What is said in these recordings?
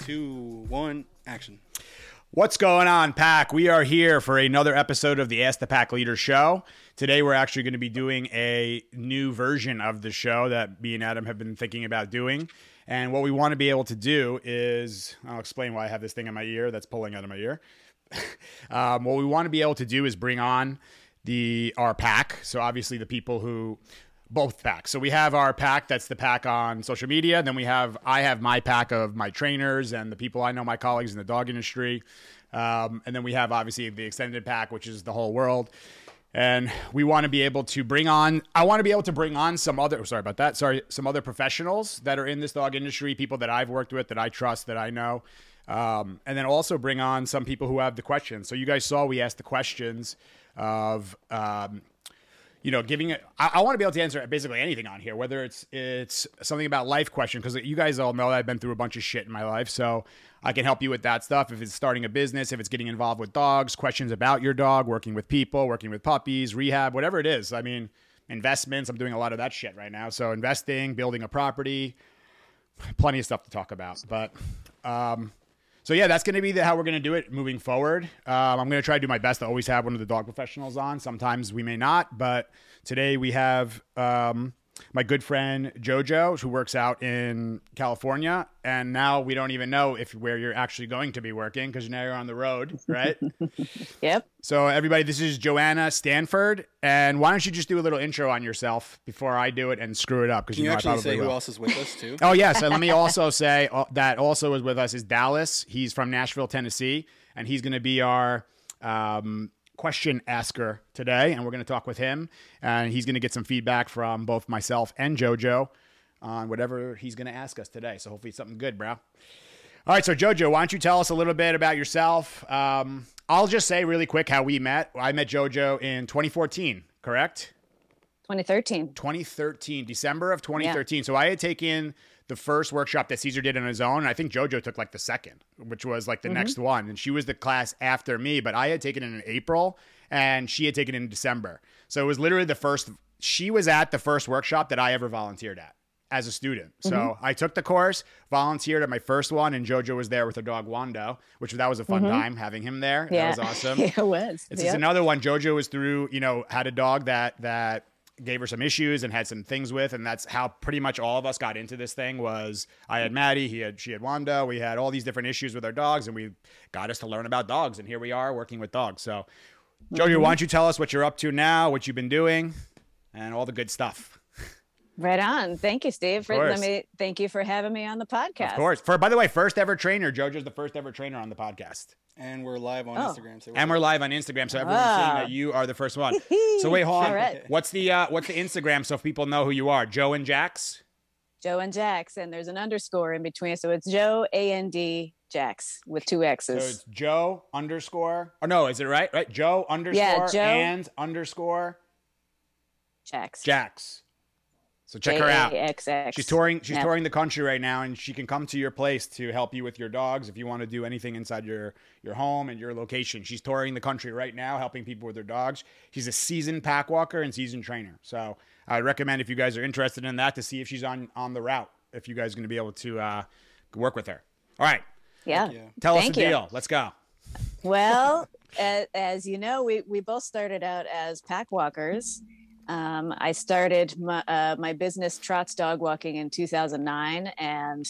2, 1, action. What's going on, Pack? We are here for another episode of the Ask the Pack Leader Show. Today, we're actually going to be doing a new version of the show that me and Adam have been thinking about doing. And what we want to be able to do is, I'll explain why I have this thing in my ear that's pulling out of my ear. What we want to be able to do is bring on our pack. So obviously the people who both packs. So we have our pack, that's the pack on social media. Then I have my pack of my trainers and the people I know, my colleagues in the dog industry. And then we have obviously the extended pack, which is the whole world. And we want to be able to bring on some other professionals that are in this dog industry, people that I've worked with, that I trust, that I know. And then also bring on some people who have the questions. So you guys saw we asked the questions of, giving it. I want to be able to answer basically anything on here, whether it's something about life question, because you guys all know that I've been through a bunch of shit in my life, so I can help you with that stuff. If it's starting a business, if it's getting involved with dogs, questions about your dog, working with people, working with puppies, rehab, whatever it is. I mean, investments. I'm doing a lot of that shit right now. So investing, building a property, plenty of stuff to talk about. But so yeah, that's going to be how we're going to do it moving forward. I'm going to try to do my best to always have one of the dog professionals on. Sometimes we may not, but today we have my good friend Jojo, who works out in California. And now we don't even know where you're actually going to be working, because now you're on the road, right? Yep. So everybody, this is Joanna Stanford. And why don't you just do a little intro on yourself before I do it and screw it up? Because Can you I actually probably say will. who else is with us too? Oh, yes. And let me also say that also is with us is Dallas. He's from Nashville, Tennessee, and he's going to be our question asker today, and we're going to talk with him, and he's going to get some feedback from both myself and Jojo on whatever he's going to ask us today. So hopefully it's something good, bro. All right, so Jojo, why don't you tell us a little bit about yourself? I'll just say really quick how we met. I met Jojo in 2014, correct? 2013, December of 2013. Yeah. So I had taken the first workshop that Caesar did on his own. And I think Jojo took like the second, which was like the next one. And she was the class after me, but I had taken it in April and she had taken it in December. So it was literally she was at the first workshop that I ever volunteered at as a student. So I took the course, volunteered at my first one, and Jojo was there with her dog Wando, that was a fun time having him there. Yeah. That was awesome. It was. It's just another one. Jojo was through, had a dog that gave her some issues and had some things with, and that's how pretty much all of us got into this thing. Was I had Maddie, she had Wanda, we had all these different issues with our dogs, and we got us to learn about dogs, and here we are working with dogs. So Jojo, why don't you tell us what you're up to now, what you've been doing, and all the good stuff. Right on. Thank you, Steve. Thank you for having me on the podcast. Of course. By the way, first ever trainer. Jojo's the first ever trainer on the podcast. And we're live on Instagram. So we're live on Instagram, so everyone's seeing that you are the first one. So wait, hold on. Right. What's the Instagram so if people know who you are? Joe and Jax? Joe and Jax, and there's an underscore in between. So it's Joe A-N-D Jax with 2 X's. So it's Joe underscore. Oh, no, is it right? Right? Joe underscore Joe and underscore Jax. So check her out. J-A-X-X. She's touring the country right now, and she can come to your place to help you with your dogs if you want to do anything inside your home and your location. She's touring the country right now, helping people with their dogs. She's a seasoned pack walker and seasoned trainer. So I recommend, if you guys are interested in that, to see if she's on the route, if you guys are going to be able to work with her. All right. Yeah. Tell us the deal. Let's go. Well, as you know, we both started out as pack walkers. I started my business, Trots Dog Walking, in 2009, and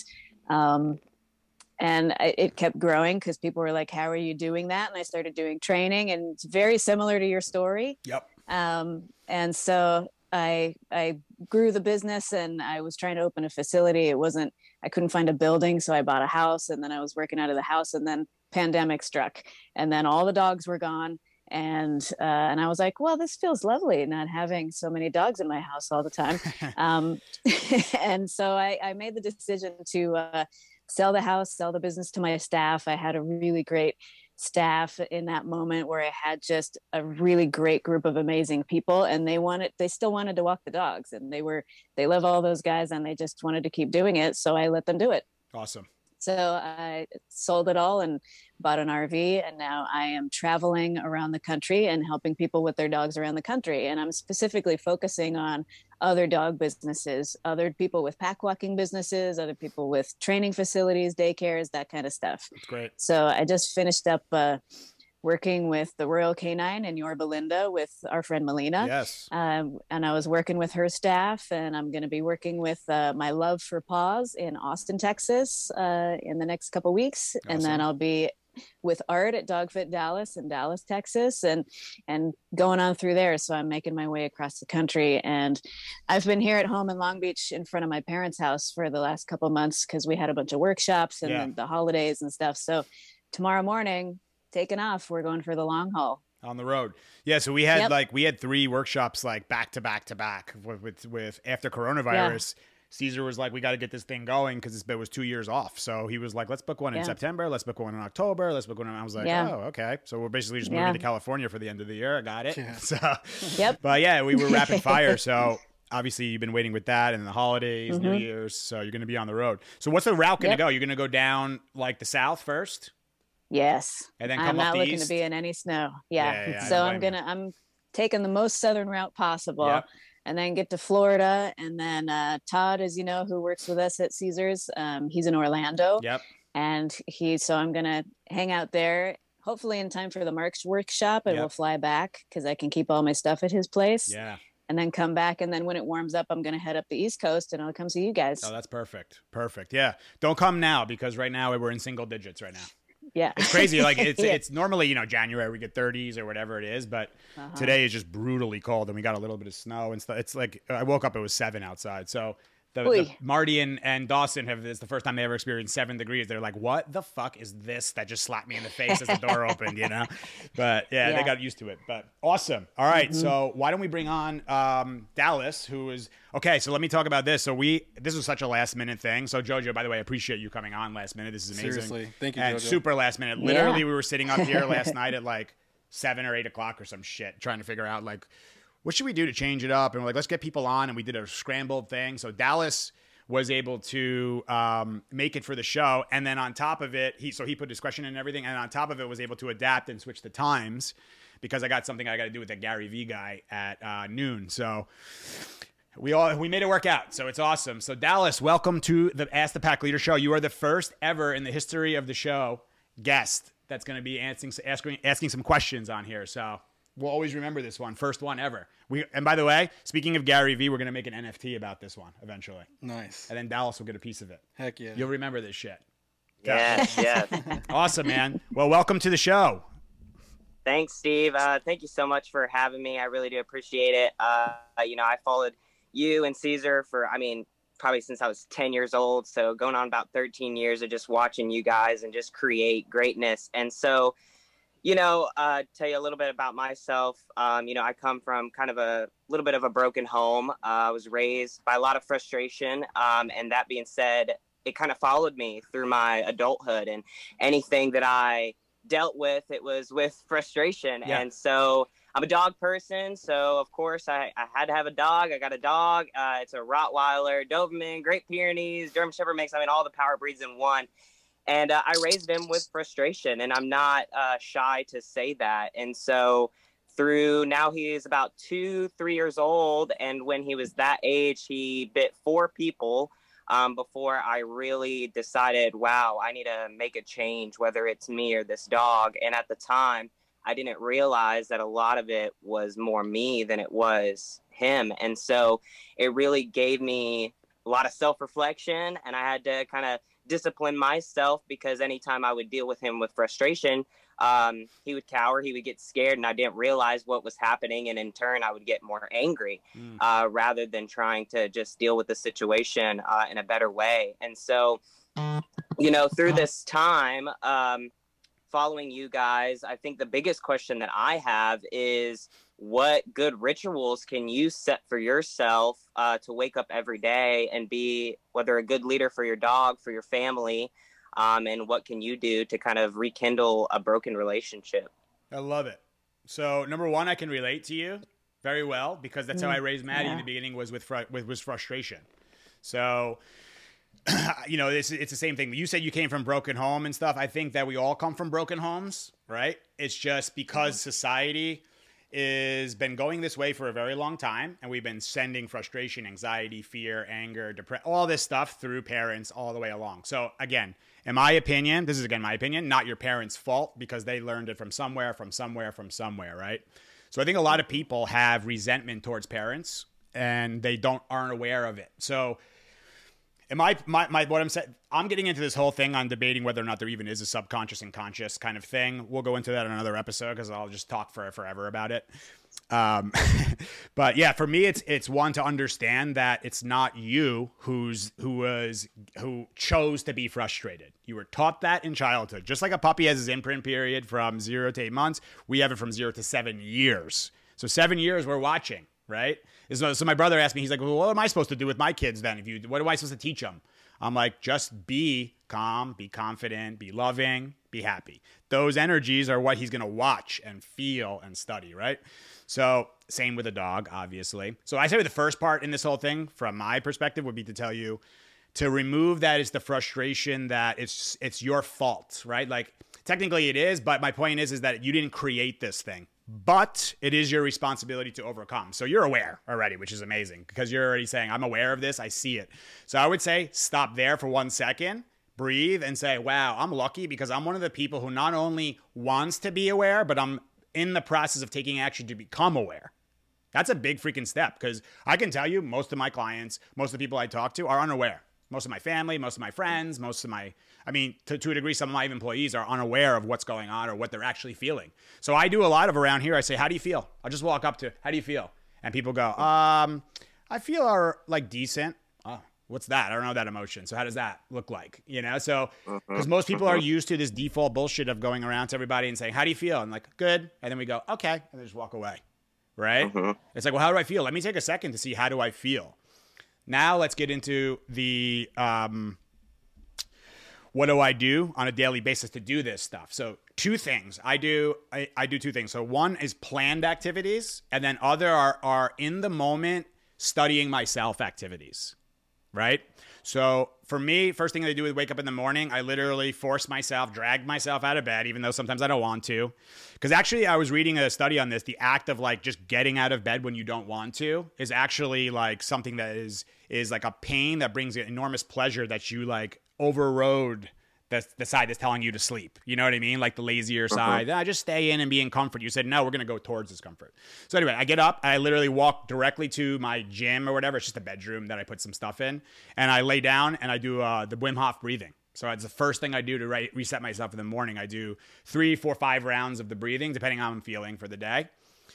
it kept growing because people were like, "How are you doing that?" And I started doing training, and it's very similar to your story. Yep. And so I grew the business, and I was trying to open a facility. I couldn't find a building, so I bought a house, and then I was working out of the house, and then pandemic struck, and then all the dogs were gone. And I was like, well, this feels lovely, not having so many dogs in my house all the time. And so I made the decision to sell the house, sell the business to my staff. I had a really great staff in that moment where I had just a really great group of amazing people, and they still wanted to walk the dogs, and they love all those guys, and they just wanted to keep doing it. So I let them do it. Awesome. So I sold it all and bought an RV, and now I am traveling around the country and helping people with their dogs around the country. And I'm specifically focusing on other dog businesses, other people with pack walking businesses, other people with training facilities, daycares, that kind of stuff. That's great. So I just finished up working with the Royal Canine in Yorba Linda with our friend Melina. Yes. And I was working with her staff, and I'm going to be working with My Love for Paws in Austin, Texas in the next couple weeks. Awesome. And then I'll be with Art at Dogfit Dallas in Dallas, Texas, and going on through there. So I'm making my way across the country. And I've been here at home in Long Beach in front of my parents' house for the last couple months because we had a bunch of workshops and the holidays and stuff. So tomorrow morning, taking off, we're going for the long haul on the road. Yeah, so we had we had 3 workshops like back to back to back with after coronavirus. Caesar was like, we got to get this thing going because it was 2 years off. So he was like, let's book one in September, let's book one in October, let's book one. I was like, oh, okay. So we're basically just moving to California for the end of the year. I got it. So but yeah, we were rapid fire. So obviously you've been waiting with that and the holidays, New Year's. So you're going to be on the road. So what's the route going to go? You're going to go down like the south first? Yes. And then come I'm up not the looking east? to be in any snow. So I'm taking the most southern route possible and then get to Florida. And then Todd, as you know, who works with us at Caesars, he's in Orlando. And so I'm going to hang out there, hopefully in time for the Mark's workshop, and we'll fly back because I can keep all my stuff at his place. And then come back. And then when it warms up, I'm going to head up the East Coast and I'll come see you guys. Oh, that's perfect. Perfect. Yeah. Don't come now because right now we're in single digits right now. Yeah. It's crazy. Like it's normally, January we get 30s or whatever it is, but today is just brutally cold and we got a little bit of snow and stuff. It's like I woke up, it was 7 outside. So the Marty and Dawson it's the first time they ever experienced 7 degrees. They're like, what the fuck is this that just slapped me in the face as the door opened, But they got used to it. But awesome. All right. So why don't we bring on Dallas, who is okay. So let me talk about this. So this was such a last minute thing. So Jojo, by the way, I appreciate you coming on last minute. This is amazing. Seriously. Thank you, and Jojo. Super last minute. Literally, we were sitting up here last night at like 7 or 8 o'clock or some shit, trying to figure out like, what should we do to change it up? And we're like, let's get people on. And we did a scrambled thing. So Dallas was able to make it for the show. And then on top of it, he put his question in and everything. And on top of it, was able to adapt and switch the times because I got something I got to do with the Gary V guy at noon. So we made it work out. So it's awesome. So Dallas, welcome to the Ask the Pack Leader Show. You are the first ever in the history of the show guest that's going to be asking some questions on here. So we'll always remember this one. First one ever. And by the way, speaking of Gary V, we're going to make an NFT about this one eventually. Nice. And then Dallas will get a piece of it. Heck yeah. You'll remember this shit. Yes. Awesome, man. Well, welcome to the show. Thanks, Steve. Thank you so much for having me. I really do appreciate it. I followed you and Caesar for, probably since I was 10 years old. So going on about 13 years of just watching you guys and just create greatness. And so, tell you a little bit about myself. I come from kind of a little bit of a broken home. I was raised by a lot of frustration. And that being said, it kind of followed me through my adulthood, and anything that I dealt with, it was with frustration. Yeah. And so I'm a dog person. So of course I had to have a dog. I got a dog. It's a Rottweiler, Doberman, Great Pyrenees, German Shepherd mix. all the power breeds in one. And I raised him with frustration, and I'm not shy to say that. And so now he is about 2-3 years old. And when he was that age, he bit 4 people before I really decided, wow, I need to make a change, whether it's me or this dog. And at the time, I didn't realize that a lot of it was more me than it was him. And so it really gave me a lot of self-reflection, and I had to kind of discipline myself, because anytime I would deal with him with frustration, he would cower, he would get scared, and I didn't realize what was happening. And in turn, I would get more angry rather than trying to just deal with the situation in a better way. And so, through this time, following you guys, I think the biggest question that I have is, what good rituals can you set for yourself to wake up every day and be, whether a good leader for your dog, for your family, and what can you do to kind of rekindle a broken relationship? I love it. So number one, I can relate to you very well, because that's how I raised Maddie in the beginning, was with frustration. So you know, it's the same thing. You said you came from broken home and stuff. I think that we all come from broken homes, right? It's just because society has been going this way for a very long time, and we've been sending frustration, anxiety, fear, anger, depression, all this stuff through parents all the way along. So again, in my opinion, this is again my opinion, not your parents' fault, because they learned it from somewhere, right? So I think a lot of people have resentment towards parents, and they aren't aware of it. So what I'm saying, I'm getting into this whole thing on debating whether or not there even is a subconscious and conscious kind of thing. We'll go into that in another episode because I'll just talk for forever about it. But yeah, for me, it's one to understand that it's not you who chose to be frustrated. You were taught that in childhood. Just like a puppy has his imprint period from 0 to 8 months, we have it from 0 to 7 years. So 7 years we're watching, right? So my brother asked me, he's like, well, what am I supposed to do with my kids then? What am I supposed to teach them? I'm like, just be calm, be confident, be loving, be happy. Those energies are what he's going to watch and feel and study, right? So same with a dog, obviously. So I say the first part in this whole thing, from my perspective, would be to tell you to remove that is the frustration that it's your fault, right? Like technically it is, but my point is that you didn't create this thing. But it is your responsibility to overcome. So you're aware already, which is amazing because you're already saying, I'm aware of this. I see it. So I would say stop there for 1 second, breathe and say, wow, I'm lucky because I'm one of the people who not only wants to be aware, but I'm in the process of taking action to become aware. That's a big freaking step because I can tell you most of my clients, most of the people I talk to are unaware. Most of my family, most of my friends, to a degree, some of my employees are unaware of what's going on or what they're actually feeling. So I do a lot of around here. I say, how do you feel? I'll just walk up to, how do you feel? And people go, I feel like decent. Oh, what's that? I don't know that emotion. So how does that look like? You know, so because most people are used to this default bullshit of going around to everybody and saying, how do you feel? And like, good. And then we go, okay. And they just walk away. Right? It's like, well, how do I feel? Let me take a second to see how do I feel. Now let's get into the what do I do on a daily basis to do this stuff. So two things. I do two things. So one is planned activities, and then other are in the moment studying myself activities, right? So for me, first thing I do is wake up in the morning. I literally drag myself out of bed, even though sometimes I don't want to. Because actually, I was reading a study on this. The act of like just getting out of bed when you don't want to is actually like something that is like a pain that brings an enormous pleasure that you like overrode the side that's telling you to sleep. You know what I mean? Like the lazier side. I just stay in and be in comfort. You said, no, we're going to go towards this comfort. So anyway, I get up. I literally walk directly to my gym or whatever. It's just a bedroom that I put some stuff in. And I lay down and I do the Wim Hof breathing. So it's the first thing I do to reset myself in the morning. I do 3, 4, 5 rounds of the breathing, depending on how I'm feeling for the day.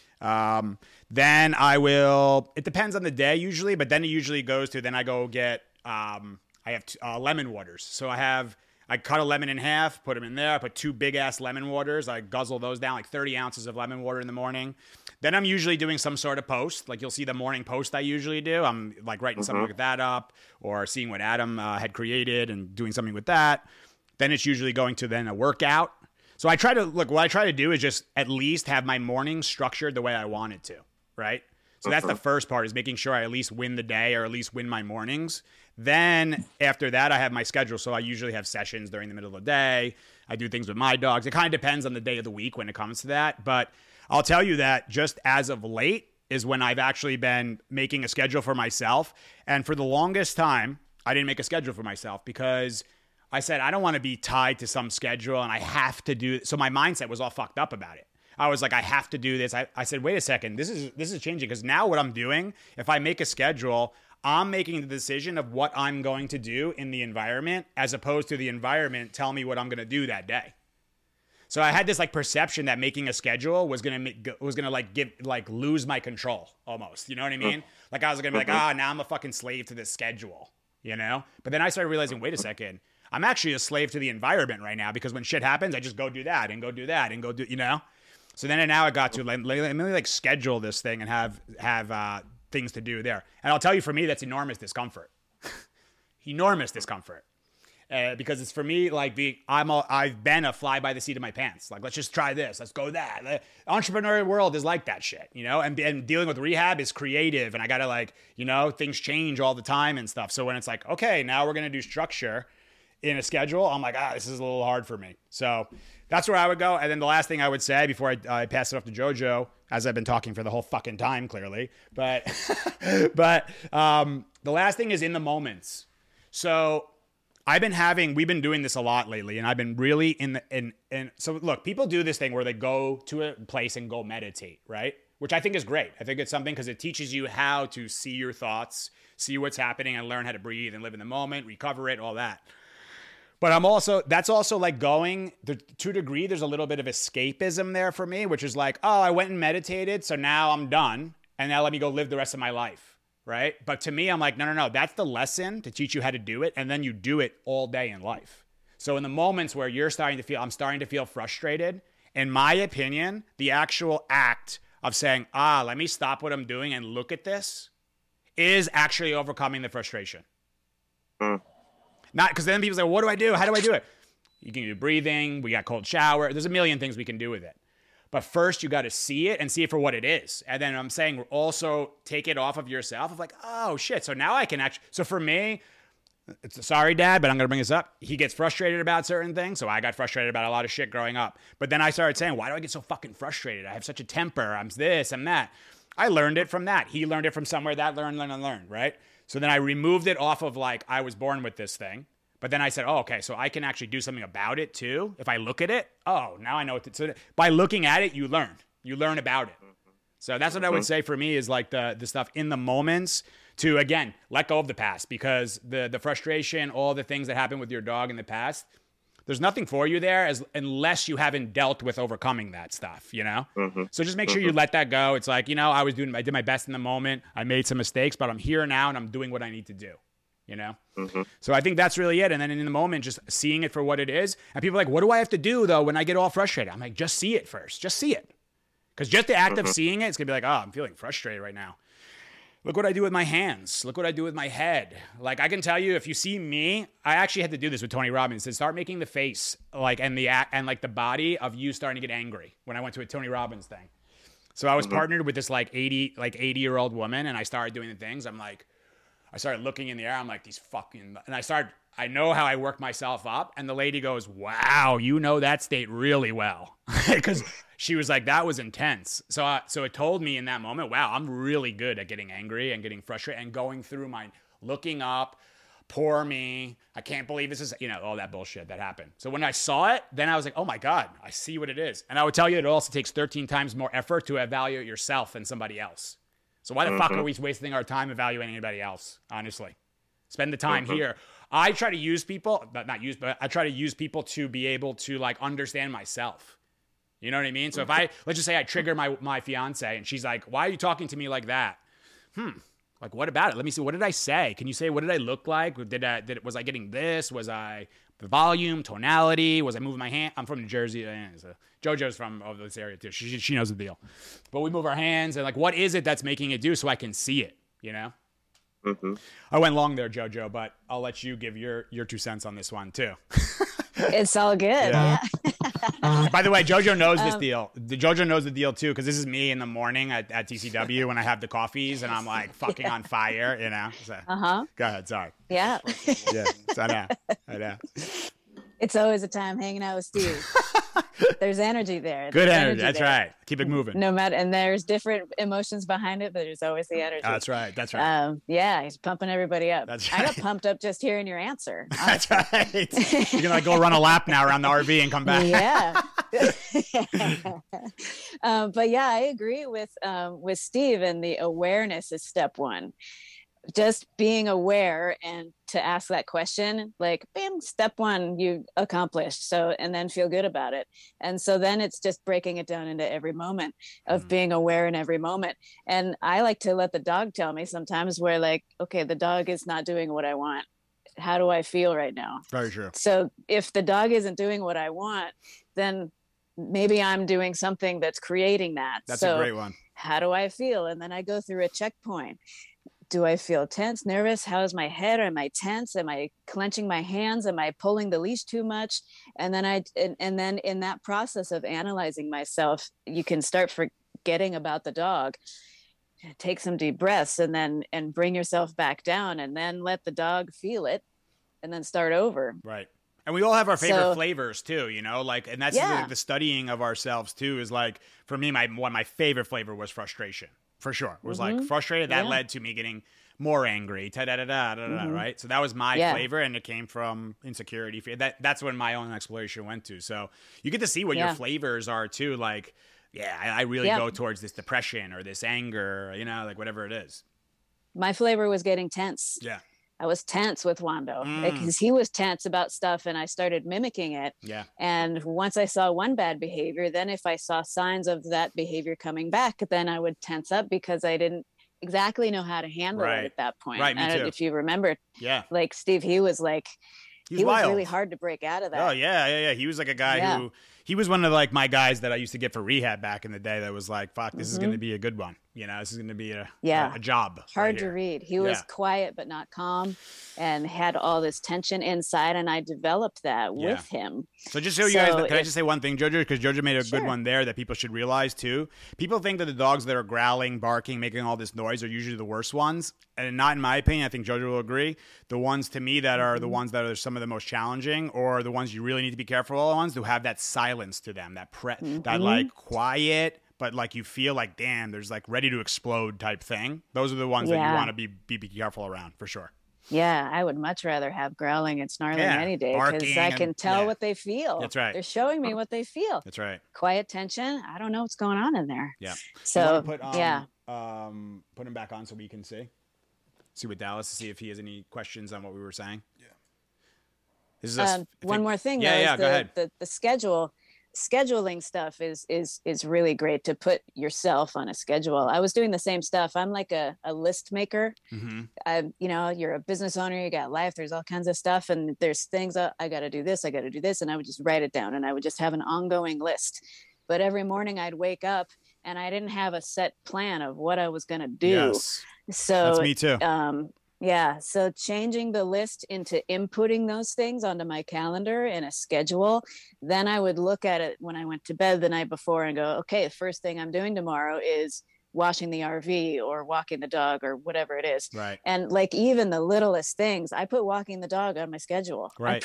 Then it depends on the day usually, but then it usually goes to, then I go get, I have lemon waters. So I cut a lemon in half, put them in there. I put 2 big ass lemon waters. I guzzle those down, like 30 ounces of lemon water in the morning. Then I'm usually doing some sort of post. Like you'll see the morning post I usually do. I'm like writing something like that up or seeing what Adam had created and doing something with that. Then it's usually going to then a workout. So what I try to do is just at least have my morning structured the way I want it to, right? So that's the first part, is making sure I at least win the day or at least win my mornings. Then after that, I have my schedule. So I usually have sessions during the middle of the day. I do things with my dogs. It kind of depends on the day of the week when it comes to that. But I'll tell you that just as of late is when I've actually been making a schedule for myself. And for the longest time, I didn't make a schedule for myself because I said, I don't want to be tied to some schedule and I have to do it. So my mindset was all fucked up about it. I was like, I have to do this. I said, wait a second, this is changing, because now what I'm doing, if I make a schedule, I'm making the decision of what I'm going to do in the environment as opposed to the environment telling me what I'm going to do that day. So I had this like perception that making a schedule was going to lose my control almost. You know what I mean? Like I was going to be like, now I'm a fucking slave to this schedule, you know? But then I started realizing, wait a second, I'm actually a slave to the environment right now, because when shit happens, I just go do that and go do that and go do, you know? So then now I got to let me like schedule this thing and have things to do there. And I'll tell you, for me, that's enormous discomfort. Enormous discomfort. because it's for me like I've been a fly by the seat of my pants. Like, let's just try this, let's go that. The entrepreneurial world is like that shit, you know. And dealing with rehab is creative, and I gotta like, you know, things change all the time and stuff. So when it's like, okay, now we're gonna do structure in a schedule, I'm like, this is a little hard for me. So that's where I would go. And then the last thing I would say before I pass it off to JoJo, as I've been talking for the whole fucking time, clearly, but the last thing is in the moments. So we've been doing this a lot lately, and I've been really so look, people do this thing where they go to a place and go meditate, right? Which I think is great. I think it's something because it teaches you how to see your thoughts, see what's happening, and learn how to breathe and live in the moment, recover it, all that. But that's also like going to a degree, there's a little bit of escapism there for me, which is like, oh, I went and meditated, so now I'm done, and now let me go live the rest of my life, right? But to me, I'm like, no, that's the lesson to teach you how to do it, and then you do it all day in life. So in the moments where I'm starting to feel frustrated, in my opinion, the actual act of saying, let me stop what I'm doing and look at this is actually overcoming the frustration. Not because then people say, what do I do? How do I do it? You can do breathing. We got cold shower. There's a million things we can do with it. But first, you got to see it and see it for what it is. And then I'm saying also take it off of yourself of like, oh, shit. So now I can actually. So for me, sorry, Dad, but I'm going to bring this up. He gets frustrated about certain things. So I got frustrated about a lot of shit growing up. But then I started saying, why do I get so fucking frustrated? I have such a temper. I'm this, I'm that. I learned it from that. He learned it from somewhere that learned, right? So then I removed it off of like, I was born with this thing. But then I said, okay, so I can actually do something about it too. If I look at it, now I know what to do. So by looking at it, you learn about it. So that's what I would say for me is like the stuff in the moments to, again, let go of the past, because the frustration, all the things that happened with your dog in the past, there's nothing for you there unless you haven't dealt with overcoming that stuff, you know? So just make sure you let that go. It's like, you know, I did my best in the moment. I made some mistakes, but I'm here now and I'm doing what I need to do, you know? So I think that's really it. And then in the moment, just seeing it for what it is. And people are like, what do I have to do though when I get all frustrated? I'm like, just see it first. Just see it. Because just the act of seeing it, it's going to be like, oh, I'm feeling frustrated right now. Look what I do with my hands. Look what I do with my head. Like, I can tell you, if you see me, I actually had to do this with Tony Robbins. To start making the face, like, and the act, and like the body of you starting to get angry when I went to a Tony Robbins thing. So I was partnered with this like 80-year-old woman, and I started doing the things. I started looking in the air. I'm like, I know how I work myself up. And the lady goes, wow, you know that state really well. Because she was like, that was intense. So it told me in that moment, wow, I'm really good at getting angry and getting frustrated and going through my looking up, poor me. I can't believe this is, you know, all that bullshit that happened. So when I saw it, then I was like, oh my God, I see what it is. And I would tell you, it also takes 13 times more effort to evaluate yourself than somebody else. So why the fuck are we wasting our time evaluating anybody else? Honestly, spend the time here. I try to use people, but I try to use people to be able to like understand myself. You know what I mean? So if let's just say I trigger my fiance and she's like, why are you talking to me like that? Like, what about it? Let me see. What did I say? Can you say, what did I look like? Was I getting this? Was I the volume, tonality? Was I moving my hand? I'm from New Jersey. So JoJo's from over this area too. She knows the deal. But we move our hands and like, what is it that's making it do so I can see it, you know? I went long there, JoJo, but I'll let you give your 2 cents on this one too. It's all good. Yeah. By the way, JoJo knows this deal. JoJo knows the deal too, because this is me in the morning at TCW when I have the coffees and I'm like fucking on fire, you know. So, go ahead. Sorry. Yeah. Yeah. So I know. It's always a time hanging out with Steve. There's energy there. Good energy. That's right. Keep it moving. No matter, and there's different emotions behind it, but there's always the energy. That's right. Yeah, he's pumping everybody up. That's right. I got pumped up just hearing your answer. That's right. You can like go run a lap now around the RV and come back. Yeah. But yeah, I agree with Steve, and the awareness is step one. Just being aware and to ask that question, like, bam, step one, you accomplished. So, and then feel good about it. And so then it's just breaking it down into every moment of being aware in every moment. And I like to let the dog tell me sometimes where like, okay, the dog is not doing what I want. How do I feel right now? Very true. So if the dog isn't doing what I want, then maybe I'm doing something that's creating that. That's a great one. How do I feel? And then I go through a checkpoint. do I feel tense, nervous? How is my head? Am I tense? Am I clenching my hands? Am I pulling the leash too much? And then and then in that process of analyzing myself, you can start forgetting about the dog. Take some deep breaths and bring yourself back down, and then let the dog feel it, and then start over. Right. And we all have our favorite flavors too, you know, like, and that's the studying of ourselves too, is like, for me, one of my favorite flavor was frustration, for sure. It was like frustrated. That led to me getting more angry, right? So that was my flavor, and it came from insecurity. That's when my own exploration went to. So you get to see what your flavors are too. Like, I really go towards this depression or this anger, you know, like whatever it is. My flavor was getting tense. Yeah. I was tense with Wando because he was tense about stuff, and I started mimicking it. Yeah. And once I saw one bad behavior, then if I saw signs of that behavior coming back, then I would tense up because I didn't exactly know how to handle it at that point. Right, me too. If you remember, yeah, like Steve, he was really hard to break out of that. Oh yeah. He was like a guy who, he was one of like my guys that I used to get for rehab back in the day. That was like, fuck, this is going to be a good one. You know, this is going to be a job. Hard to read. He was quiet but not calm, and had all this tension inside, and I developed that with him. So just so you guys, can I just say one thing, Jojo? Because Jojo made a good one there that people should realize too. People think that the dogs that are growling, barking, making all this noise are usually the worst ones. And not in my opinion. I think Jojo will agree. The ones to me that are the ones that are some of the most challenging, or the ones you really need to be careful of, the ones who have that silence to them, that like quiet, but like you feel like, damn, there's like ready to explode type thing. Those are the ones that you want to be careful around, for sure. Yeah, I would much rather have growling and snarling any day, because I can tell what they feel. That's right. They're showing me what they feel. That's right. Quiet tension. I don't know what's going on in there. Yeah. So put him back on so we can see with Dallas to see if he has any questions on what we were saying. Yeah. This is one more thing. Go ahead. The scheduling stuff is really great, to put yourself on a schedule. I was doing the same stuff. I'm like a list maker. You're a business owner, you got life, there's all kinds of stuff, and there's things I got to do this, and I would just write it down, and I would just have an ongoing list. But every morning I'd wake up and I didn't have a set plan of what I was going to do. Yes. So that's me too. So changing the list into inputting those things onto my calendar in a schedule, then I would look at it when I went to bed the night before and go, okay, the first thing I'm doing tomorrow is washing the RV or walking the dog or whatever it is. Right. And like even the littlest things, I put walking the dog on my schedule. Right.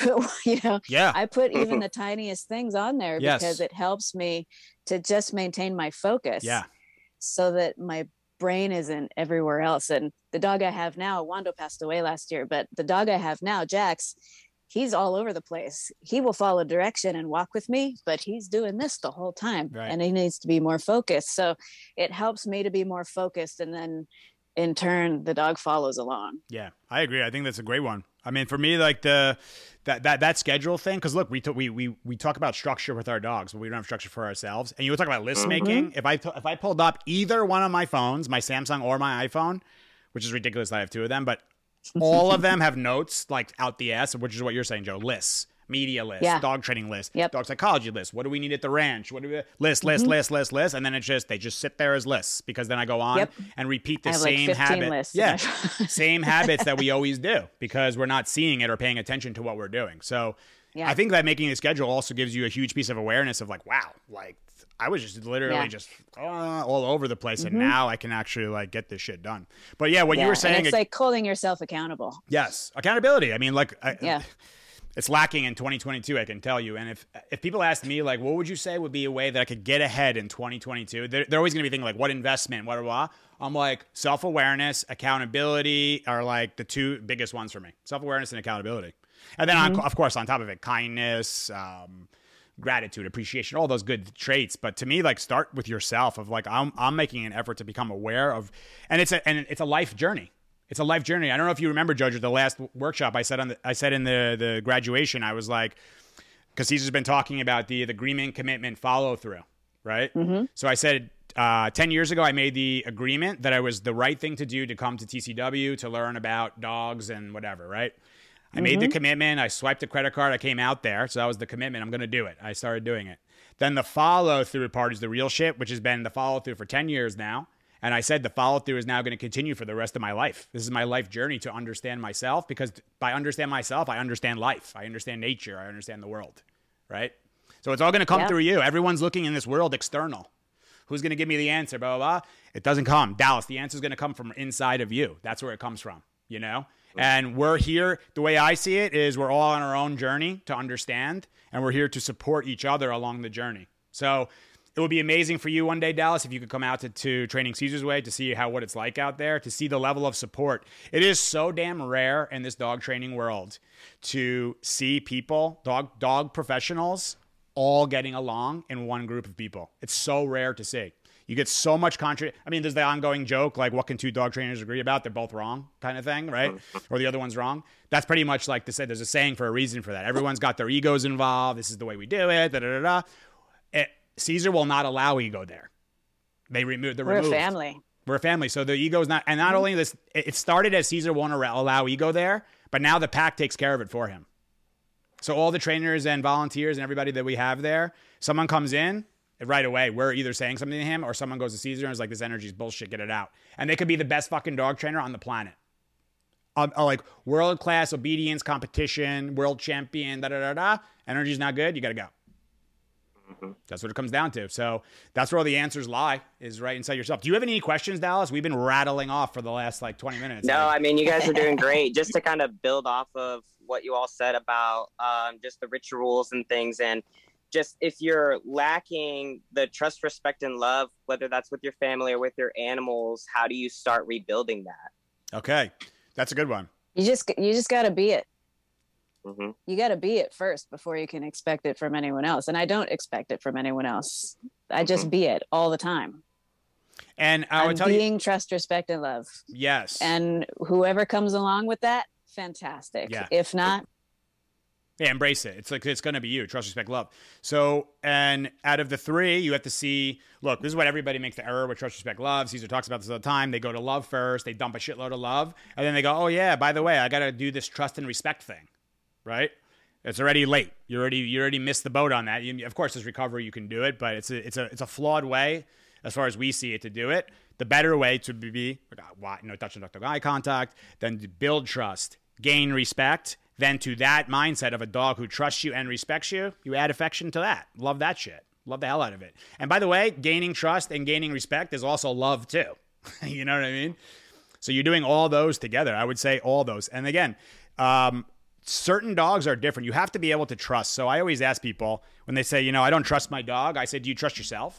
I put even the tiniest things on there because it helps me to just maintain my focus. Yeah. So that my brain isn't everywhere else. And the dog I have now, Wando passed away last year, but the dog I have now, Jax, he's all over the place. He will follow direction and walk with me, but he's doing this the whole time. Right. And he needs to be more focused. So it helps me to be more focused. And then in turn, the dog follows along. Yeah, I agree. I think that's a great one. I mean, for me, like that schedule thing, because look, we talk about structure with our dogs, but we don't have structure for ourselves. And you were talking about list making. If I pulled up either one of my phones, my Samsung or my iPhone, which is ridiculous that I have two of them, but all of them have notes like out the ass, which is what you're saying, Joe. Lists, media list, dog training list, dog psychology list. What do we need at the ranch? What do we list, and then they just sit there as lists, because then I go on and repeat the same habit. Lists. Yeah, same habits that we always do, because we're not seeing it or paying attention to what we're doing. So I think that making a schedule also gives you a huge piece of awareness of like, wow, like I was just literally just all over the place, and now I can actually like get this shit done. But what you were saying, and it's like holding yourself accountable. Yes, accountability. I mean, like, it's lacking in 2022, I can tell you. And if people ask me, like, what would you say would be a way that I could get ahead in 2022? They're always going to be thinking, like, what investment, blah, blah, blah. I'm like, self-awareness, accountability are, like, the two biggest ones for me. Self-awareness and accountability. And then, of course, on top of it, kindness, gratitude, appreciation, all those good traits. But to me, like, start with yourself of, like, I'm making an effort to become aware of, and it's a life journey. It's a life journey. I don't know if you remember, Judge, the last workshop I said in the graduation, I was like, because Cesar's been talking about the agreement, commitment, follow through, right? So I said 10 years ago, I made the agreement that I was the right thing to do to come to TCW to learn about dogs and whatever, right? I made the commitment. I swiped the credit card. I came out there. So that was the commitment. I'm going to do it. I started doing it. Then the follow through part is the real shit, which has been the follow through for 10 years now. And I said the follow through is now going to continue for the rest of my life. This is my life journey to understand myself, because by understand myself, I understand life. I understand nature. I understand the world, right? So it's all going to come through you. Everyone's looking in this world external. Who's going to give me the answer? Blah, blah, blah. It doesn't come. Dallas, the answer is going to come from inside of you. That's where it comes from, you know? And we're here, the way I see it is we're all on our own journey to understand, and we're here to support each other along the journey. So it would be amazing for you one day, Dallas, if you could come out to Training Caesar's Way to see what it's like out there, to see the level of support. It is so damn rare in this dog training world to see people, dog professionals, all getting along in one group of people. It's so rare to see. You get so much there's the ongoing joke, like, what can two dog trainers agree about? They're both wrong, kind of thing, right? Or the other one's wrong. That's pretty much like there's a saying for a reason for that. Everyone's got their egos involved. This is the way we do it. Caesar will not allow ego there. We're removed. We're a family. We're a family. So the ego is not, and not only this, it started as Caesar won't allow ego there, but now the pack takes care of it for him. So all the trainers and volunteers and everybody that we have there, someone comes in right away, we're either saying something to him or someone goes to Caesar and is like, this energy is bullshit, get it out. And they could be the best fucking dog trainer on the planet. Like world-class obedience competition, world champion, Energy's not good, you got to go. That's what it comes down to. So that's where all the answers lie, is right inside yourself. Do you have any questions, Dallas? We've been rattling off for the last 20 minutes. No, you guys are doing great. Just to kind of build off of what you all said about just the rituals and things, and just if you're lacking the trust, respect, and love, whether that's with your family or with your animals, how do you start rebuilding that? Okay, that's a good one. You just got to be it. Mm-hmm. You got to be it first before you can expect it from anyone else. And I don't expect it from anyone else. I just be it all the time. And I would tell you, being trust, respect, and love. Yes. And whoever comes along with that, fantastic. Yeah. If not, embrace it. It's like, it's going to be you. Trust, respect, love. So, and out of the three, you have to see, look, this is what everybody makes the error with trust, respect, love. Caesar talks about this all the time. They go to love first. They dump a shitload of love. And then they go, oh yeah, by the way, I got to do this trust and respect thing. Right? It's already late. You already missed the boat on that. Of course, as recovery, you can do it, but it's a flawed way, as far as we see it, to do it. The better way to be, touch and duck eye contact, then to build trust, gain respect, then to that mindset of a dog who trusts you and respects you, you add affection to that. Love that shit. Love the hell out of it. And by the way, gaining trust and gaining respect is also love too. You know what I mean? So you're doing all those together. I would say all those. And again, certain dogs are different. You have to be able to trust. So I always ask people when they say, I don't trust my dog. I say, do you trust yourself?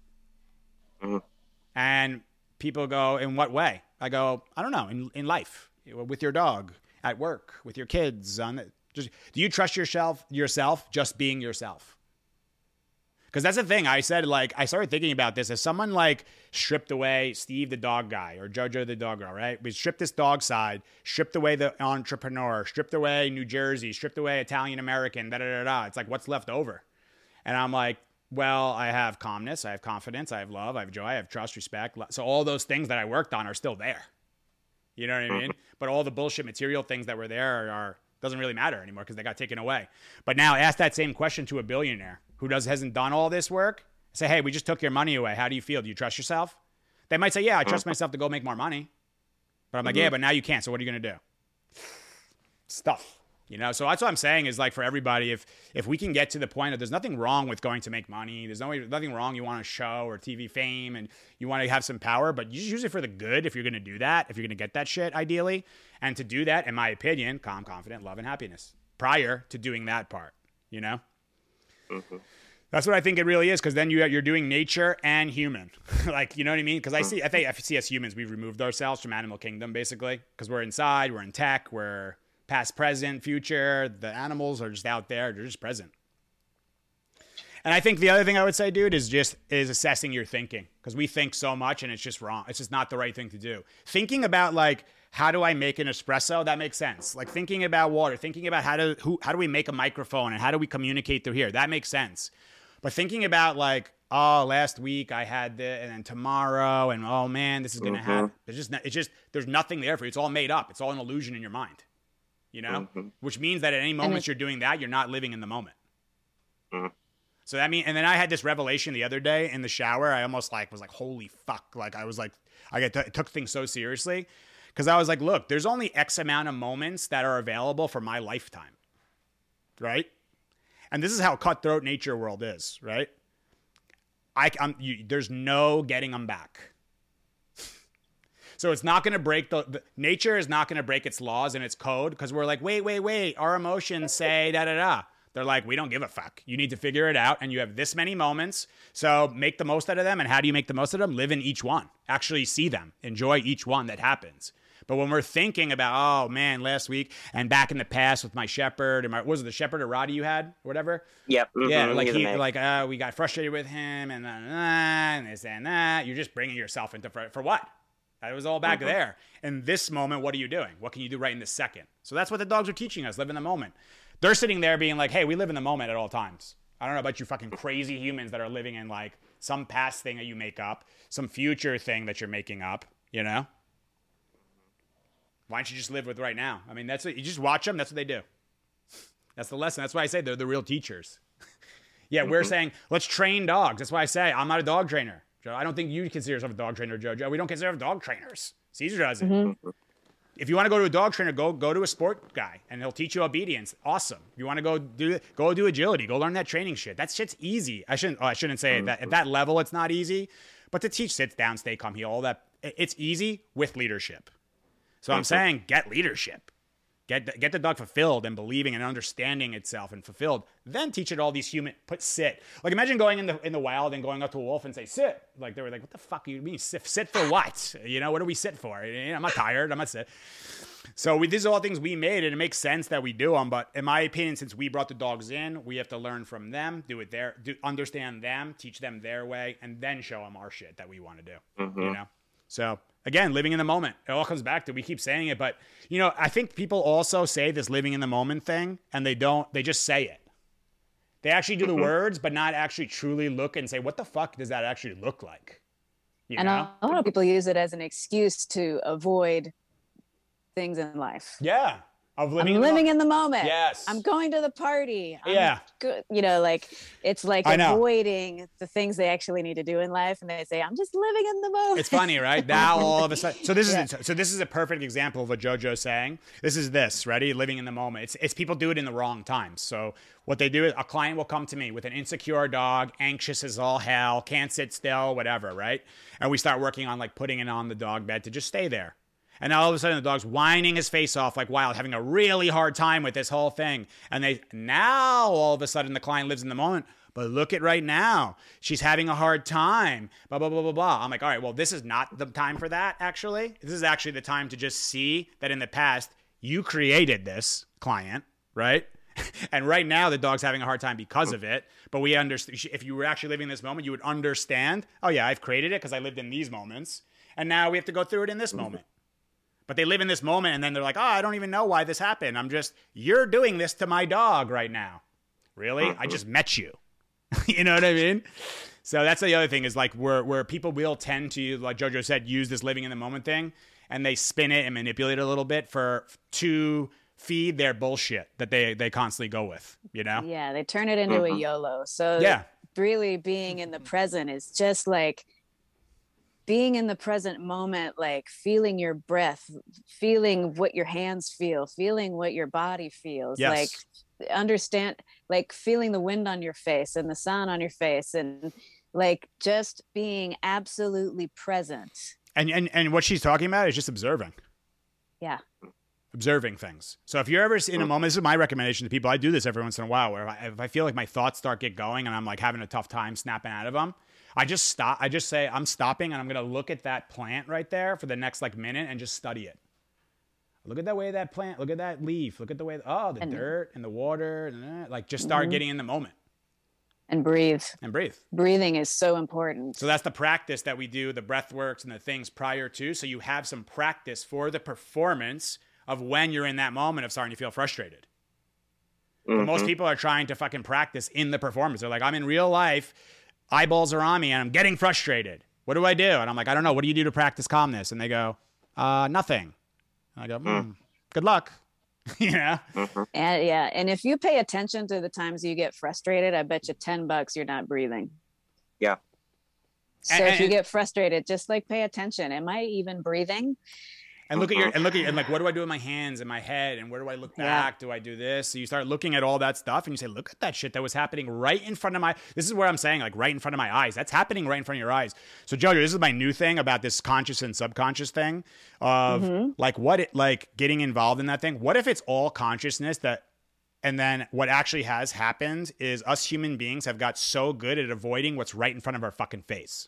Mm-hmm. And people go, in what way? I go, I don't know, in life, with your dog, at work, with your kids. Do you trust yourself just being yourself? Because that's the thing. I said, I started thinking about this as someone stripped away Steve the dog guy or Jojo the dog girl, right? We stripped this dog side, stripped away the entrepreneur, stripped away New Jersey, stripped away Italian American, It's like, what's left over? And I'm like, well, I have calmness, I have confidence, I have love, I have joy, I have trust, respect. So all those things that I worked on are still there. You know what I mean? But all the bullshit material things that were there doesn't really matter anymore because they got taken away. But now ask that same question to a billionaire who hasn't done all this work. Say, hey, we just took your money away. How do you feel? Do you trust yourself? They might say, yeah, I trust myself to go make more money. But I'm like, yeah, but now you can't. So what are you going to do? Stuff. So that's what I'm saying is for everybody, if we can get to the point of there's nothing wrong with going to make money. There's nothing wrong. You want a show or TV fame and you want to have some power, but you just use it for the good if you're going to do that, if you're going to get that shit ideally. And to do that, in my opinion, calm, confident, love, and happiness prior to doing that part, Mm-hmm. That's what I think it really is, because then you're doing nature and human. You know what I mean? Because I think as humans, we've removed ourselves from animal kingdom, basically, because we're inside, we're in tech, we're past, present, future. The animals are just out there. They're just present. And I think the other thing I would say, dude, is assessing your thinking, because we think so much and it's just wrong. It's just not the right thing to do. Thinking about how do I make an espresso? That makes sense. Thinking about water, thinking about how do we make a microphone and how do we communicate through here? That makes sense. But thinking about last week I had this, and then tomorrow, and oh man, this is gonna happen. There's nothing there for you. It's all made up. It's all an illusion in your mind. Which means that at any moment you're doing that, you're not living in the moment. So that mean, and then I had this revelation the other day in the shower. I almost like was like, holy fuck. Like I was like, took things so seriously. Cause I was like, look, there's only X amount of moments that are available for my lifetime. Right. And this is how cutthroat nature world is, right? There's no getting them back. So it's not going to break the nature is not going to break its laws and its code because we're like, wait. Our emotions say da-da-da. They're like, we don't give a fuck. You need to figure it out. And you have this many moments. So make the most out of them. And how do you make the most of them? Live in each one. Actually see them. Enjoy each one that happens. But when we're thinking about, oh man, last week and back in the past with my shepherd and was it the shepherd or Roddy you had or whatever? Yep. Mm-hmm. Yeah. We got frustrated with him and this and that. You're just bringing yourself into for what? That was all back there. In this moment, what are you doing? What can you do right in this second? So that's what the dogs are teaching us. Live in the moment. They're sitting there being like, hey, we live in the moment at all times. I don't know about you fucking crazy humans that are living in like some past thing that you make up, some future thing that you're making up, you know? Why don't you just live with right now? I mean, that's what you just watch them. That's what they do. That's the lesson. That's why I say they're the real teachers. Yeah, we're saying, let's train dogs. That's why I say I'm not a dog trainer. Joe, I don't think you consider yourself a dog trainer, Jojo. We don't consider ourselves dog trainers. Caesar doesn't. Mm-hmm. If you want to go to a dog trainer, go to a sport guy, and he'll teach you obedience. Awesome. If you want to go do agility, go learn that training shit. That shit's easy. I shouldn't say it. At that level, it's not easy. But to teach sit down, stay calm, heel, all that, it's easy with leadership. So I'm saying get leadership. Get the dog fulfilled and believing and understanding itself and fulfilled. Then teach it all these sit. Like imagine going in the wild and going up to a wolf and say sit. Like they were like, what the fuck do you mean sit for what? You know, what do we sit for? I'm not tired. I'm not sit. So these are all things we made, and it makes sense that we do them. But in my opinion, since we brought the dogs in, we have to learn from them, understand them, teach them their way, and then show them our shit that we want to do. Mm-hmm. You know, so. Again, living in the moment. It all comes back to, we keep saying it, but you know, I think people also say this living in the moment thing and they just say it. They actually do the words, but not actually truly look and say, what the fuck does that actually look like? You know? A lot of people use it as an excuse to avoid things in life. Yeah. I'm living in the moment. Yes. I'm going to the party. Yeah. You know, like it's like avoiding the things they actually need to do in life, and they say, "I'm just living in the moment." It's funny, right? Now all of a sudden, so this is a perfect example of what JoJo's saying. Ready? Living in the moment. It's people do it in the wrong times. So what they do is a client will come to me with an insecure dog, anxious as all hell, can't sit still, whatever, right? And we start working on like putting it on the dog bed to just stay there. And now all of a sudden the dog's whining his face off like wild, having a really hard time with this whole thing. And now all of a sudden the client lives in the moment. But look at right now. She's having a hard time. Blah, blah, blah, blah, blah. I'm like, all right, well, this is not the time for that, actually. This is actually the time to just see that in the past, you created this client, right? And right now the dog's having a hard time because of it. But we understand, if you were actually living in this moment, you would understand, oh yeah, I've created it because I lived in these moments. And now we have to go through it in this moment. But they live in this moment and then they're like, oh, I don't even know why this happened. You're doing this to my dog right now. Really? I just met you. You know what I mean? So that's the other thing is like where people will tend to, like JoJo said, use this living in the moment thing and they spin it and manipulate it a little bit to feed their bullshit that they constantly go with, you know? Yeah, they turn it into a YOLO. So really being in the present is just like being in the present moment, like feeling your breath, feeling what your hands feel, feeling what your body feels, like understand, like feeling the wind on your face and the sun on your face and like just being absolutely present. And what she's talking about is just observing. Yeah. Observing things. So if you're ever in a moment, this is my recommendation to people. I do this every once in a while where if I feel like my thoughts get going and I'm like having a tough time snapping out of them, I just stop. I just say, I'm stopping and I'm going to look at that plant right there for the next like minute and just study it. Look at that way of that plant. Look at that leaf. Look at the way, the dirt and the water. And like just start getting in the moment. And breathe. Breathing is so important. So that's the practice that we do, the breath works and the things prior to. So you have some practice for the performance of when you're in that moment of starting to feel frustrated. But most people are trying to fucking practice in the performance. They're like, I'm in real life. Eyeballs are on me and I'm getting frustrated. What do I do? And I'm like, I don't know. What do you do to practice calmness? And they go, nothing. And I go, good luck. Yeah. And yeah, and if you pay attention to the times you get frustrated, I bet you $10 you're not breathing. Yeah. So if you get frustrated, just like pay attention. Am I even breathing? And look at your and like, what do I do with my hands and my head, and where do I look back? Do I do this? So you start looking at all that stuff, and you say, look at that shit that was happening right in front of my. This is where I'm saying, like, right in front of my eyes. That's happening right in front of your eyes. So Jojo, this is my new thing about this conscious and subconscious thing of like getting involved in that thing. What if it's all consciousness that, and then what actually has happened is us human beings have got so good at avoiding what's right in front of our fucking face.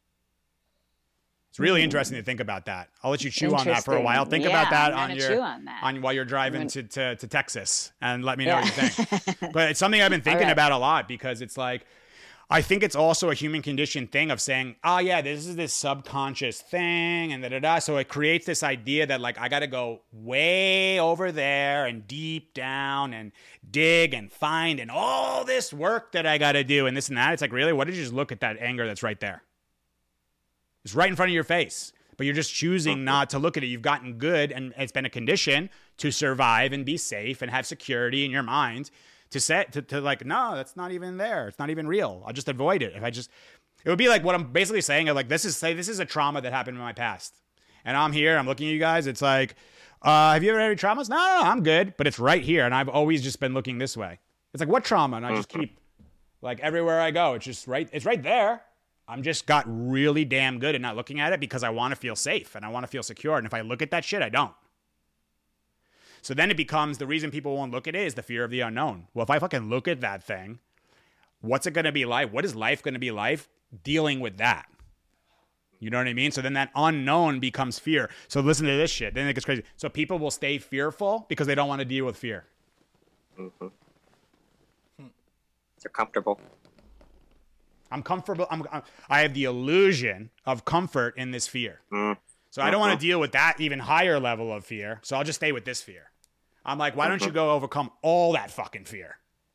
It's really interesting to think about that. I'll let you chew on that for a while. Think about that on while you're driving to Texas, and let me know what you think. But it's something I've been thinking about a lot, because it's like, I think it's also a human condition thing of saying, oh yeah, this is this subconscious thing, and da-da-da. So it creates this idea that, like, I got to go way over there and deep down and dig and find and all this work that I got to do and this and that. It's like, really? What did you just look at that anger that's right there? It's right in front of your face, but you're just choosing not to look at it. You've gotten good, and it's been a condition to survive and be safe and have security in your mind to like, no, that's not even there. It's not even real. I'll just avoid it. It would be like what I'm basically saying. Like, this is a trauma that happened in my past, and I'm here. I'm looking at you guys. It's like, have you ever had any traumas? No, I'm good, but it's right here, and I've always just been looking this way. It's like, what trauma? And I just keep, like, everywhere I go, it's just right. It's right there. I'm just got really damn good at not looking at it, because I want to feel safe and I want to feel secure. And if I look at that shit, I don't. So then it becomes, the reason people won't look at it is the fear of the unknown. Well, if I fucking look at that thing, what's it going to be like? What is life going to be like dealing with that? You know what I mean? So then that unknown becomes fear. So listen to this shit. Then it gets crazy. So people will stay fearful because they don't want to deal with fear. Mm-hmm. They're comfortable. I'm comfortable. I have the illusion of comfort in this fear. So I don't want to deal with that even higher level of fear. So I'll just stay with this fear. I'm like, why don't you go overcome all that fucking fear?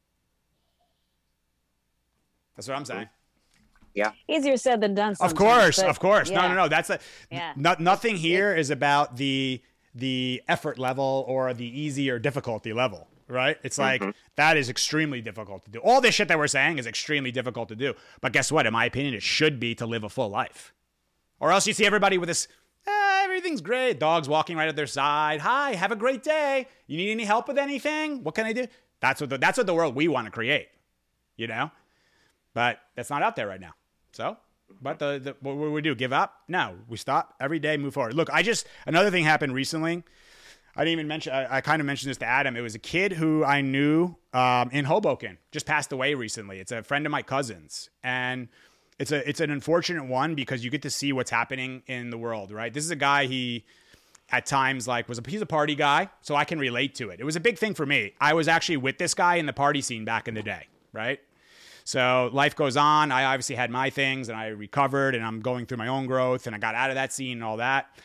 That's what I'm saying. Yeah. Easier said than done. Of course. Yeah. No. That's nothing here is about the effort level or the easy or difficulty level. Right? It's like, that is extremely difficult to do. All this shit that we're saying is extremely difficult to do. But guess what? In my opinion, it should be to live a full life. Or else you see everybody with this, everything's great. Dogs walking right at their side. Hi, have a great day. You need any help with anything? What can I do? That's what the world we want to create, you know? But that's not out there right now. So, but what we do? Give up? No, we stop every day, move forward. Look, another thing happened recently. I didn't even mention, I kind of mentioned this to Adam. It was a kid who I knew in Hoboken, just passed away recently. It's a friend of my cousin's. And it's an unfortunate one, because you get to see what's happening in the world, right? This is a guy, he at times he's a party guy, so I can relate to it. It was a big thing for me. I was actually with this guy in the party scene back in the day, right? So life goes on. I obviously had my things, and I recovered, and I'm going through my own growth, and I got out of that scene and all that.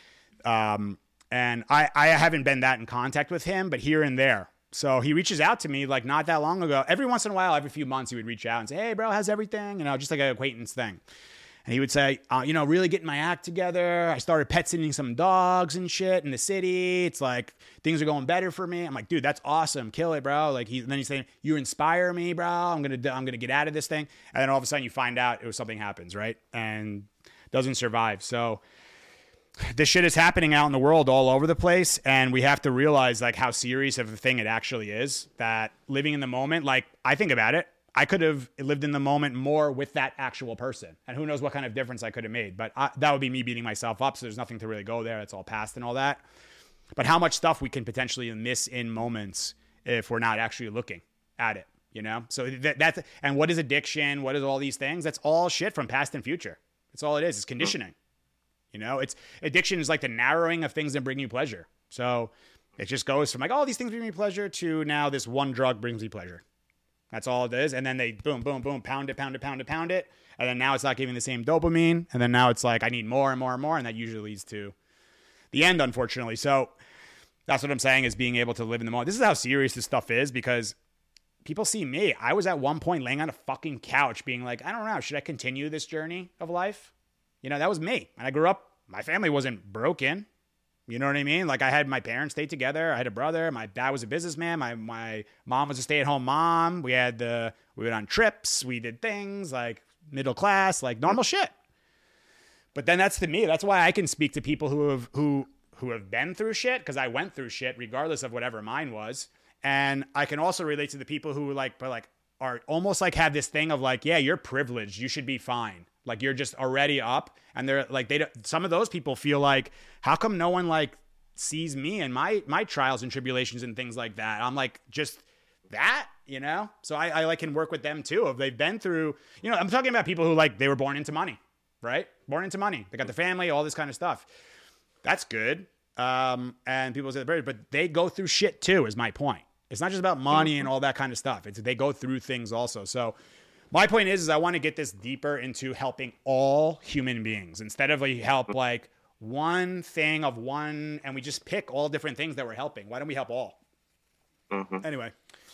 And I haven't been that in contact with him, but here and there. So he reaches out to me, like, not that long ago. Every once in a while, every few months, he would reach out and say, hey, bro, how's everything? Just like an acquaintance thing. And he would say, really getting my act together. I started pet sitting some dogs and shit in the city. It's like, things are going better for me. I'm like, dude, that's awesome. Kill it, bro. Like, then he's saying, you inspire me, bro. I'm going to get out of this thing. And then all of a sudden you find out something happens, right? And doesn't survive. So this shit is happening out in the world all over the place, and we have to realize, like, how serious of a thing it actually is. That living in the moment, like, I think about it, I could have lived in the moment more with that actual person, and who knows what kind of difference I could have made. But that would be me beating myself up, so there's nothing to really go there. It's all past and all that. But how much stuff we can potentially miss in moments if we're not actually looking at it, you know? So that's, and what is addiction? What is all these things? That's all shit from past and future. That's all it is. It's conditioning. You know, addiction is like the narrowing of things that bring you pleasure. So it just goes from like, oh, these things bring me pleasure to now this one drug brings me pleasure. That's all it is. And then they boom, boom, boom, pound it. And then now it's not giving the same dopamine. And then now it's like, I need more and more and more. And that usually leads to the end, unfortunately. So that's what I'm saying, is being able to live in the moment. This is how serious this stuff is, because people see me. I was at one point laying on a fucking couch being like, I don't know, should I continue this journey of life? You know, that was me. And I grew up, my family wasn't broken. You know what I mean? Like I had my parents stay together. I had a brother. My dad was a businessman. My mom was a stay-at-home mom. We went on trips. We did things like middle class, like normal shit. But then that's to me. That's why I can speak to people who have been through shit, because I went through shit regardless of whatever mine was. And I can also relate to the people who are almost like have this thing of like, yeah, you're privileged. You should be fine. Like you're just already up, and they're like, some of those people feel like, how come no one like sees me and my trials and tribulations and things like that? I'm like, just that, you know? So I like can work with them too. If they've been through, you know, I'm talking about people who like, they were born into money, right? Born into money. They got the family, all this kind of stuff. That's good. And people say, but they go through shit too, is my point. It's not just about money and all that kind of stuff. They go through things also. So my point is I want to get this deeper into helping all human beings instead of like help like one thing of one, and we just pick all different things that we're helping. Why don't we help all? Anyway.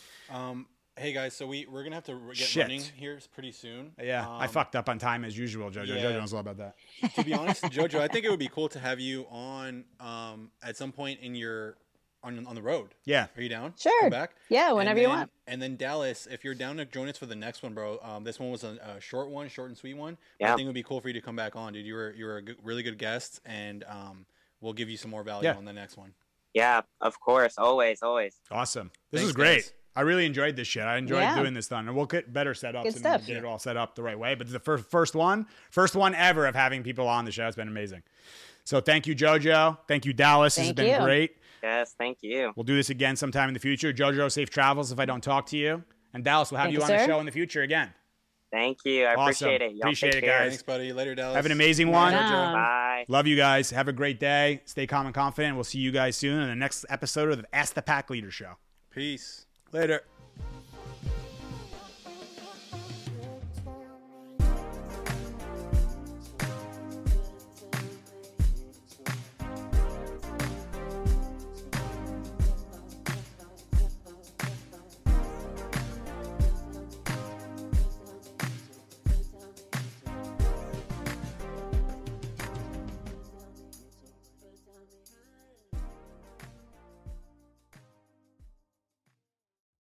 Hey guys, so we're gonna have to get running here pretty soon. Yeah, I fucked up on time as usual, Jojo. Yeah. Jojo knows all about that. To be honest, Jojo, I think it would be cool to have you on at some point in your on the road. Yeah. Are you down? Sure. Come back. Yeah, whenever you want. And then Dallas, if you're down to join us for the next one, bro. This one was a short and sweet one. Yeah. I think it would be cool for you to come back on, dude. You were a really good guest, and we'll give you some more value on the next one. Yeah, of course, always. Awesome. This Thanks, is great. guys. I really enjoyed this shit. I enjoyed doing this done, and we'll get better setups Good and stuff. get it all set up the right way. But the first one ever of having people on the show has been amazing. So thank you, Jojo. Thank you, Dallas. This has been great. Yes, thank you. We'll do this again sometime in the future. Jojo, safe travels if I don't talk to you. And Dallas, we'll have you on the show in the future again. Thank you. I appreciate it. Y'all Appreciate take it, care. guys. Thanks, buddy. Later, Dallas. Have an amazing one. Jojo. Bye. Love you guys. Have a great day. Stay calm and confident. We'll see you guys soon in the next episode of the Ask the Pack Leader Show. Peace. Later.